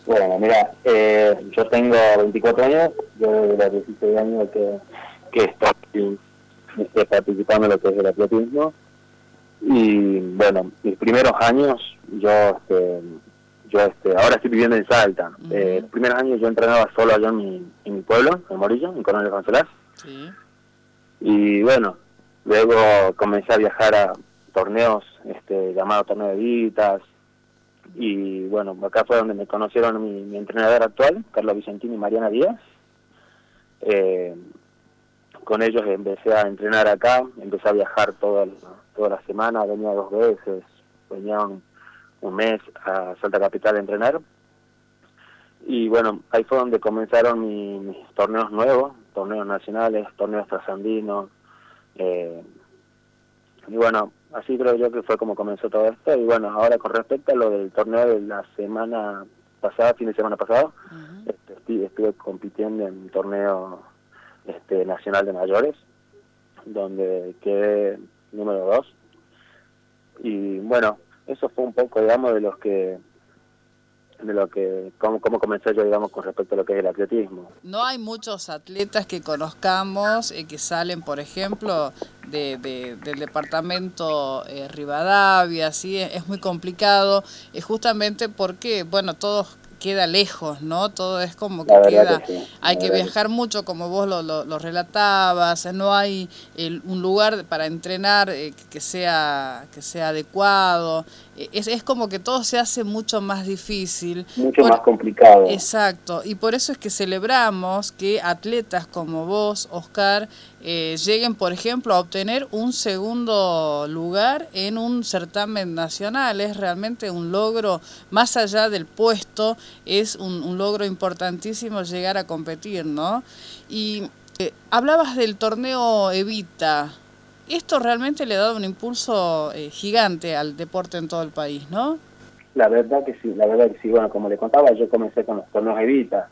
Bueno, mira, yo tengo 24 años, yo desde los 16 años que estoy participando en lo que es el atletismo. Y bueno, mis primeros años, ahora estoy viviendo en Salta. Los primeros años yo entrenaba solo allá en mi pueblo, en Morillo, en Coronel González. Sí. Y bueno, luego comencé a viajar a torneos, llamados torneos de Vitas. Y bueno, acá fue donde me conocieron mi entrenador actual, Carlos Vicentini y Mariana Díaz. Con ellos empecé a entrenar acá, empecé a viajar toda la semana, venía 2 veces, venía un mes a Salta Capital a entrenar. Y bueno, ahí fue donde comenzaron mis torneos nuevos, torneos nacionales, torneos trasandinos. Y bueno, así creo yo que fue como comenzó todo esto. Y bueno, ahora con respecto a lo del torneo de la semana pasada, fin de semana pasado, estuve compitiendo en un torneo nacional de mayores, donde quedé número 2. Y bueno, eso fue un poco, digamos, de lo que cómo comencé yo, digamos, con respecto a lo que es el atletismo. No hay muchos atletas que conozcamos que salen, por ejemplo, del departamento Rivadavia, ¿sí? Es muy complicado, justamente porque, bueno, todos queda lejos, ¿no? Todo es como que queda, Que sí, hay que viajar mucho, como vos lo relatabas, no hay un lugar para entrenar que sea adecuado, es como que todo se hace mucho más difícil. Mucho más complicado. Exacto, y por eso es que celebramos que atletas como vos, Oscar, lleguen, por ejemplo, a obtener un segundo lugar en un certamen nacional. Es realmente un logro, más allá del puesto, es un logro importantísimo llegar a competir, ¿no? Y hablabas del torneo Evita. Esto realmente le ha dado un impulso gigante al deporte en todo el país, ¿no? La verdad que sí. Bueno, como le contaba, yo comencé con los torneos Evita.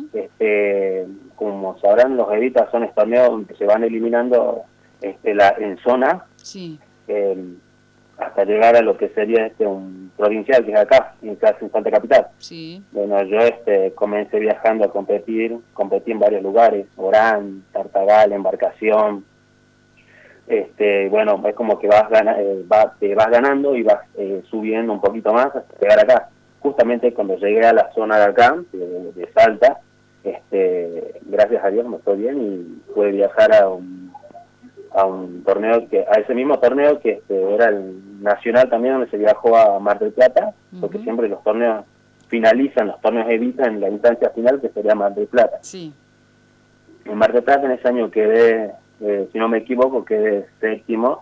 Como sabrán, los Evita son torneos donde se van eliminando en zona, sí, hasta llegar a lo que sería un provincial, que es acá, en Salta Capital. Sí. Bueno, yo comencé viajando a competí en varios lugares, Orán, Tartagal, Embarcación. Bueno, es como que te vas ganando y vas subiendo un poquito más hasta llegar acá. Justamente cuando llegué a la zona de acá, de Salta, gracias a Dios me fue bien y pude viajar a un torneo, a ese mismo torneo que era el nacional también, donde se viajó a Mar del Plata, porque siempre los torneos finalizan, los torneos Evita en la instancia final, que sería Mar del Plata. Sí. En Mar del Plata en ese año quedé, si no me equivoco, quedé séptimo,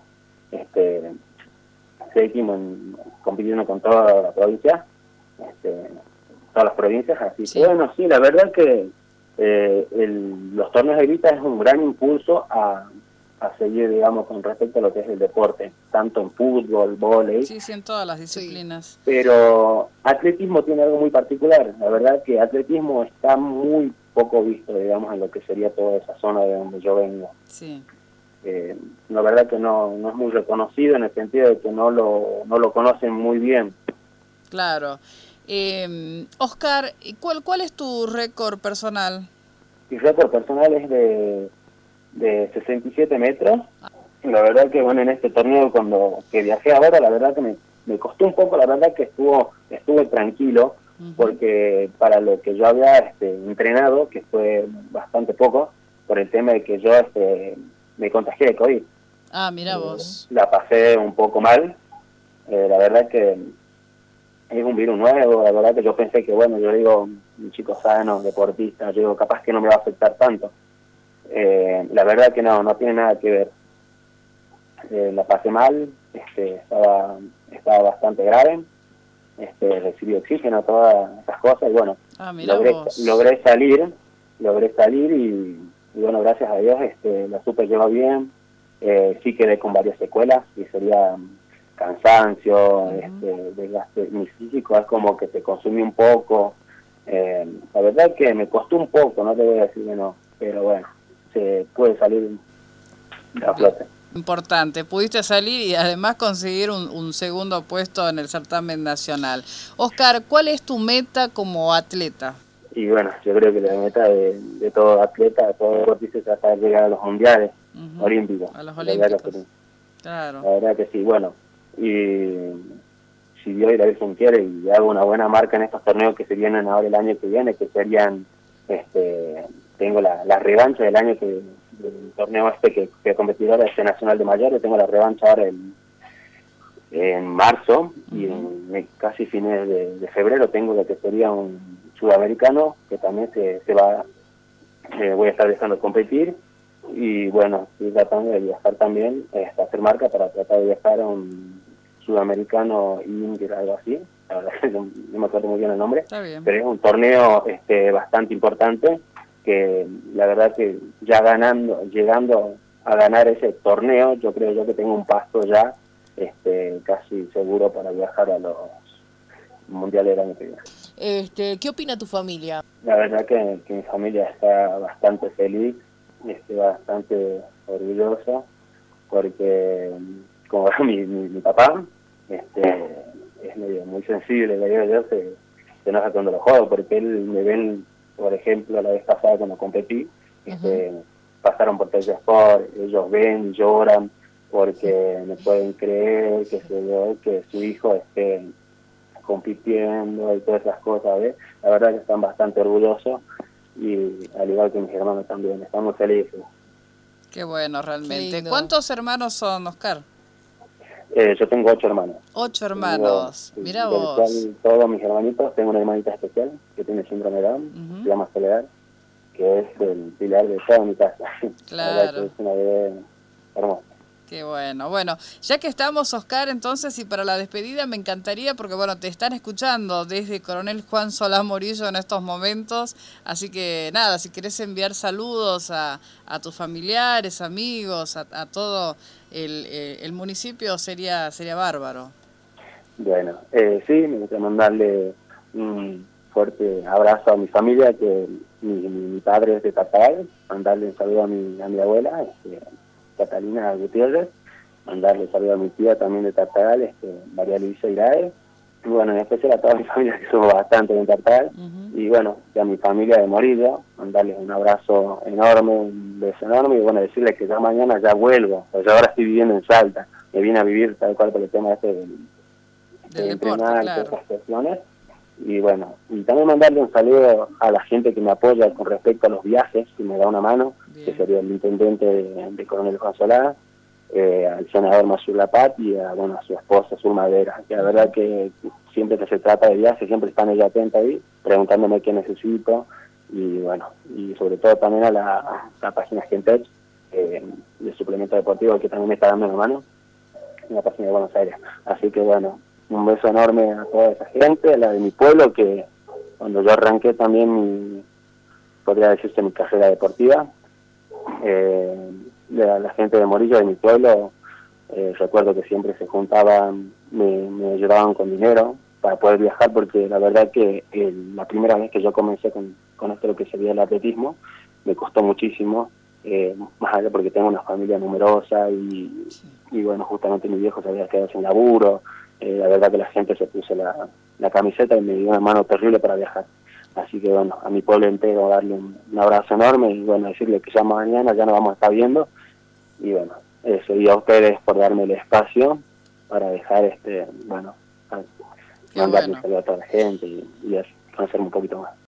compitiendo con toda la provincia, todas las provincias, así que bueno, sí, la verdad que los torneos de Evita es un gran impulso a seguir, digamos, con respecto a lo que es el deporte, tanto en fútbol, vóley. Sí, en todas las disciplinas. Pero atletismo tiene algo muy particular. La verdad que atletismo está muy poco visto, digamos, en lo que sería toda esa zona de donde yo vengo. Sí. La verdad que no es muy reconocido, en el sentido de que no lo conocen muy bien. Claro. Oscar, ¿cuál es tu récord personal? Mi récord personal es de 67 metros. La verdad que, bueno, en este torneo que viajé ahora, la verdad que me costó un poco, la verdad que estuve tranquilo, porque para lo que yo había entrenado, que fue bastante poco, por el tema de que yo me contagié de COVID. Ah, mira vos. La pasé un poco mal. La verdad que es un virus nuevo, la verdad que yo pensé que, bueno, yo digo, un chico sano, deportista, yo digo, capaz que no me va a afectar tanto. La verdad que no tiene nada que ver. La pasé mal, estaba bastante grave, recibí oxígeno, todas esas cosas, y bueno, logré salir y bueno, gracias a Dios la supe llevar bien. Sí quedé con varias secuelas, y sería cansancio, desgaste. Mi físico es como que te consume un poco. La verdad que me costó un poco, no te voy a decir que no, pero bueno, se puede salir a flote. Importante, pudiste salir y además conseguir un segundo puesto en el certamen nacional. Oscar, ¿cuál es tu meta como atleta? Y bueno, yo creo que la meta de todo atleta, de todo deportista, es tratar de llegar a los mundiales olímpicos. A los olímpicos. Claro. La verdad que sí, bueno. Y si Dios y la Virgen quiere y hago una buena marca en estos torneos que se vienen ahora el año que viene, que serían, tengo la revancha del año del torneo que competidora nacional de mayores, tengo la revancha ahora en marzo y en casi fines de febrero tengo lo que sería un sudamericano que también se va, voy a estar dejando de competir y bueno, estoy tratando de viajar también, hacer marca para tratar de viajar a un sudamericano Inter, algo así, la verdad que no me acuerdo muy bien el nombre, pero es un torneo bastante importante que la verdad que ya llegando a ganar ese torneo, yo creo yo que tengo un paso ya casi seguro para viajar a los mundiales del año que viene. ¿Qué opina tu familia? La verdad que mi familia está bastante feliz, bastante orgullosa, porque como mi papá es medio muy sensible, le digo yo, se enoja cuando lo juego, porque él me ven, por ejemplo, la vez pasada cuando competí, pasaron por Televisa Sport, ellos ven, lloran, porque no pueden creer que su hijo esté compitiendo y todas esas cosas, ¿ves? La verdad que están bastante orgullosos y al igual que mis hermanos también, estamos felices. Qué bueno, realmente. Qué ¿cuántos hermanos son, Oscar? Yo tengo 8 hermanos. 8 hermanos, mira vos. Todos mis hermanitos, tengo una hermanita especial que tiene síndrome de Down, se llama Soledad, que es el pilar de toda mi casa. Claro. Es una bebé hermosa. Qué bueno. Bueno, ya que estamos, Oscar, entonces, y para la despedida me encantaría, porque bueno, te están escuchando desde Coronel Juan Solá Morillo en estos momentos, así que nada, si querés enviar saludos a tus familiares, amigos, a todo el municipio, sería bárbaro. Bueno, sí, me gustaría mandarle un fuerte abrazo a mi familia, que mi padre es de Tartagal, mandarle un saludo a mi abuela, Catalina Gutiérrez, mandarle saludo a mi tía también de Tartagal, María Luisa Irae, y bueno, en especial a toda mi familia, que somos bastante de Tartagal, y bueno, y a mi familia de Morillo, mandarles un abrazo enorme, un beso enorme, y bueno, decirles que ya mañana ya vuelvo, pues yo ahora estoy viviendo en Salta, me vine a vivir tal cual por el tema de entrenar, claro, todas estas cuestiones, y bueno, y también mandarle un saludo a la gente que me apoya con respecto a los viajes, que me da una mano, que sería el intendente de Coronel Juan Solá, al senador Mayur Lapat y a su esposa Sur Madera, que la verdad que siempre que se trata de viajes siempre están ella atenta ahí, preguntándome qué necesito, y bueno, y sobre todo también a la página Gentech, de suplemento deportivo, que también me está dando una mano, en la página de Buenos Aires. Así que bueno, un beso enorme a toda esa gente, a la de mi pueblo, que cuando yo arranqué también podría decirse mi carrera deportiva, la gente de Morillo, de mi pueblo, recuerdo que siempre se juntaban, me ayudaban con dinero para poder viajar, porque la verdad que la primera vez que yo comencé con esto, lo que sería el atletismo, me costó muchísimo, más allá porque tengo una familia numerosa y bueno, justamente mi viejo se había quedado sin laburo, la verdad que la gente se puso la camiseta y me dio una mano terrible para viajar. Así que bueno, a mi pueblo entero darle un abrazo enorme y bueno, decirle que ya mañana ya nos vamos a estar viendo. Y bueno, eso, y a ustedes por darme el espacio para dejar, mandarle un saludo a toda la gente y conocerme un poquito más.